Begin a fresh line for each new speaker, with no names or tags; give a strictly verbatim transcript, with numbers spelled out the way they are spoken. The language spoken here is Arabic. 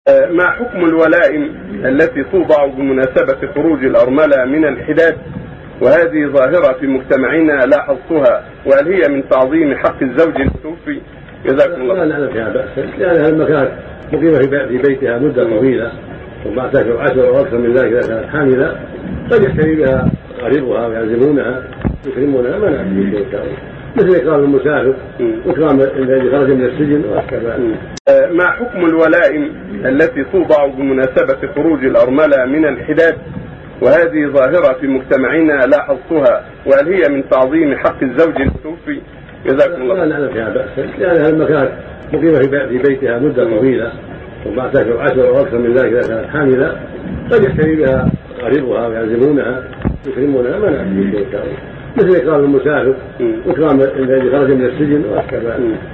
ما حكم الولائم التي توضع بمناسبة خروج الأرملة من الحداد، وهذه ظاهرة في مجتمعنا لاحظتها، وهل هي من تعظيم حق الزوج المتوفي؟ جزاكم الله.
لا نعلم فيها بأس، لأنها المكان مقيمة في بيتها مدة طويلة أربعة أشهر عشر أو أكثر من ذلك إذا كانت حاملة، قد يحتمي بها قريبها ويعزمونها يكرمونها، ما نعلم شيء إن شاء الله، مثل إكرام المسافر وإكرام الذي خرج من السجن وهكذا.
ما حكم الولائم التي توضع بمناسبة خروج الأرملة من الحداد، وهذه ظاهرة في مجتمعنا لاحظتها، وهل هي من تعظيم حق الزوج المتوفي؟ جزاكم الله.
لا نعلم فيها بأس، لأنها المكان مقيمة في بيتها مدة طويلة أربعة أشهر عشر أو أكثر من ذلك إذا كانت حاملة، قد يحتمي بها قريبها ويعزمونها يكرمونها، ما نعلم شيء إن شاء الله، مثل إكرام المسافر وإكرام الذي خرج من السجن وهكذا.